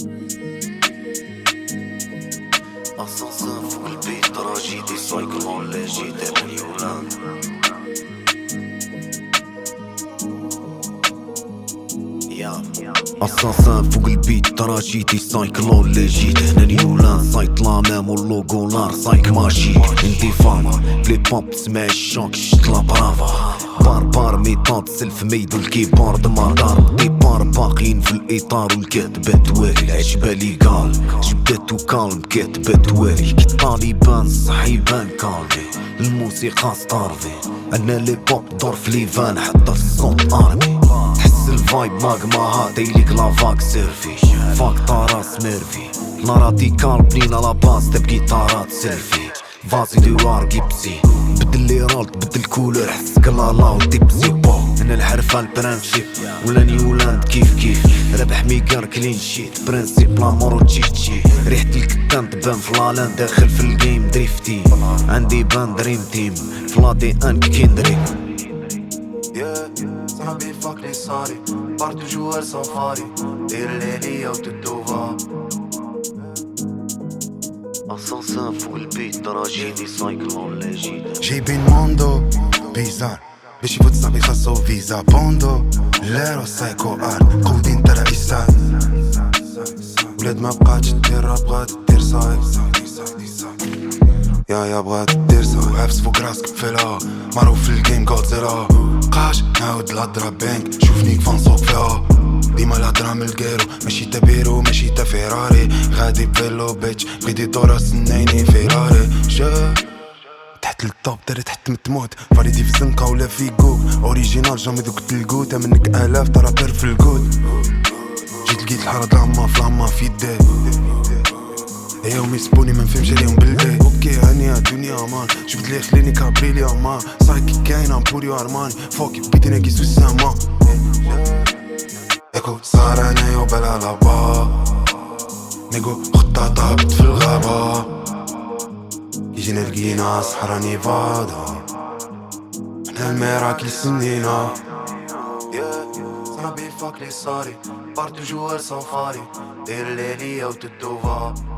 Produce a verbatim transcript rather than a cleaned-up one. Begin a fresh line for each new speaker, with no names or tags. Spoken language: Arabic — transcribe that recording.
Ascenseur فوق البيت تراجيدي سايكلون لاجيدي نيولاند اساسان فوق البيت تراجيدي سايكلون لاجيدي هنا نيولاند سايت لامام واللوغو نار سايك ماجيك انتي فاما بلي بوب تسمع الشوك شت لا برافا بار بار ميطاد سلف ميد والكيبورد مدار ديبار باقيين في الاطار والكاتبات توالي العجبة لي قال جبدات وكالم كاتبات توالي كي طالبان صحي بان كالمي الموسيقى ستارفي انا لي بوب دور في ليفان حتى الصوت ارمي تحس الفايب ماغما هاتي ليك لافاك سيرفي فاك طاراس ميرفي لا راديكال بنينا لاباس تبقي طارات سيلفي فازي دوار جيبسي بدل لي رالت بدل كولر حس كلالا وديبسي بو انا الحرفة البرانشيب ولا نيولاند كيف كيف ربح ميقار كلين شيت برنسيب لامورو تشيتشي ريحة الكتان تبان فلالاند داخل في الجيم دريفتي عندي بان دريم تيم فلادي انك كيندري صحابي فاك لي صاري بارتو جوار سفاري دير ليليا وتدوفا اسانسان فوق البيت تراجيدي سايكلون لاجيدي
جايبين موندو بيزار باش يفوت صاحبي خاصو فيزا بوندو ليرو سايكو ارت قودين ترى إسان ولاد ما بقاتش دير راب بغات دير صايب يا يا بغات دير صايب عفس فوق راسك بفيلها معروف في الجيم غودزيلا قاش نعاود الهضرة بانك شوفني كفان صوب فيها ديما الهضرة من الكيرو ماشي تا بيرو ماشي تا فيراري غادي بفيلو بيتش بغيتي دورة سنيني فيراري شا تحت الطوب داري تحت متموت فاليدي في الزنقة ولا في كوك اوريجينال جامي دوك تلقو تا منك الاف ترى بير في الكود جيت لقيت الحارة لاما فلاما في يدي يا يومي سبوني ما نفهمش عليهم بلدي اوكي هانية دنيا مان شفت لي خليني كابريلي امان سايكي كاين امبوريو ارماني فوكي بيتنا كيس السما ايكو صار انا يوبلا لابا نيكو خطة طابت في الغابة يجينا لقينا صحرا نيفادا حنا الميراكل سنينا صحابي فاك لي صاري بارتو جوار سفاري دير ليليا وتدوفا